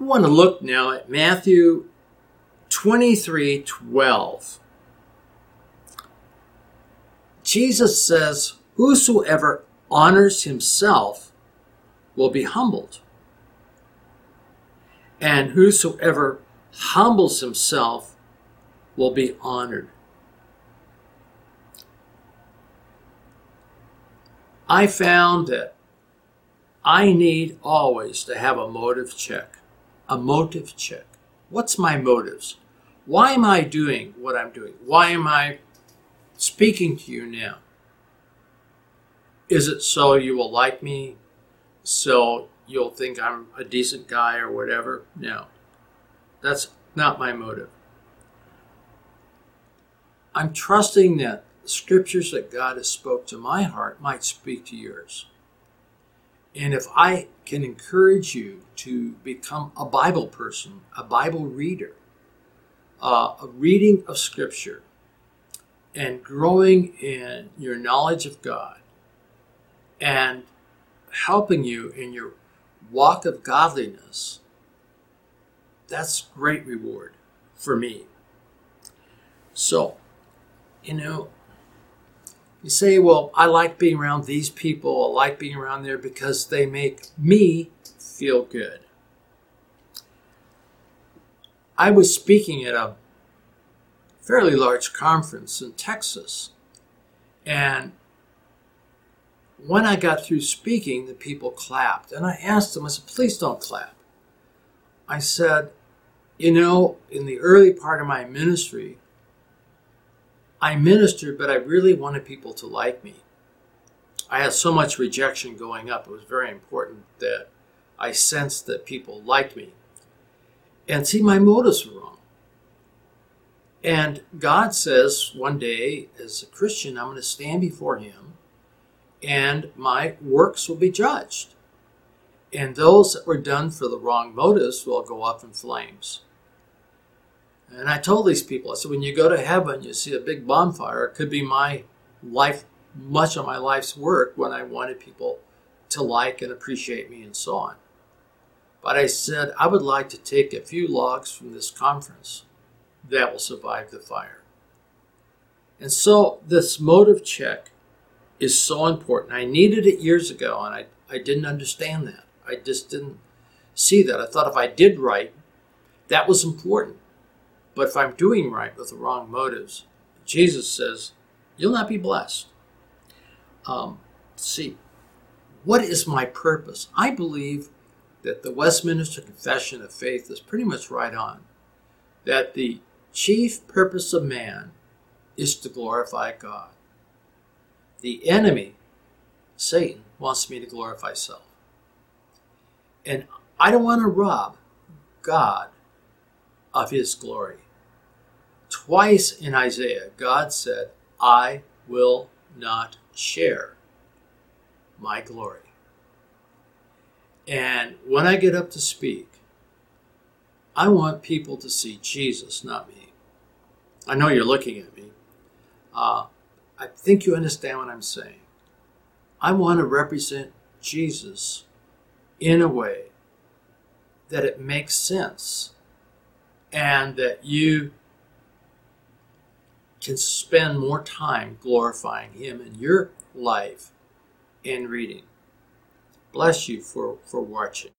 want to look now at Matthew 23:12. Jesus says, "Whosoever honors himself will be humbled, and whosoever humbles himself will be honored." I found that I need always to have a motive check. A motive check. What's my motives? Why am I doing what I'm doing? Why am I speaking to you now? Is it so you will like me? So you'll think I'm a decent guy or whatever? No. That's not my motive. I'm trusting that the scriptures that God has spoke to my heart might speak to yours. And if I can encourage you to become a Bible person, a Bible reader, a reading of Scripture, and growing in your knowledge of God, and helping you in your walk of godliness, that's great reward for me. So, you say, well, I like being around these people, I like being around there because they make me feel good. I was speaking at a fairly large conference in Texas, and when I got through speaking, the people clapped, and I asked them, I said, please don't clap. I said, in the early part of my ministry, I ministered, but I really wanted people to like me. I had so much rejection going up. It was very important that I sensed that people liked me. And see, my motives were wrong. And God says one day, as a Christian, I'm going to stand before Him, and my works will be judged. And those that were done for the wrong motives will go up in flames. And I told these people, I said, when you go to heaven, you see a big bonfire. It could be my life, much of my life's work when I wanted people to like and appreciate me and so on. But I said, I would like to take a few logs from this conference that will survive the fire. And so this motive check is so important. I needed it years ago, and I didn't understand that. I just didn't see that. I thought if I did right, that was important. But if I'm doing right with the wrong motives, Jesus says, you'll not be blessed. See, what is my purpose? I believe that the Westminster Confession of Faith is pretty much right on. That the chief purpose of man is to glorify God. The enemy, Satan, wants me to glorify self. And I don't want to rob God of His glory. Twice in Isaiah, God said, I will not share my glory. And when I get up to speak, I want people to see Jesus, not me. I know you're looking at me. I think you understand what I'm saying. I want to represent Jesus in a way that it makes sense and that you can spend more time glorifying Him in your life and reading. Bless you for watching.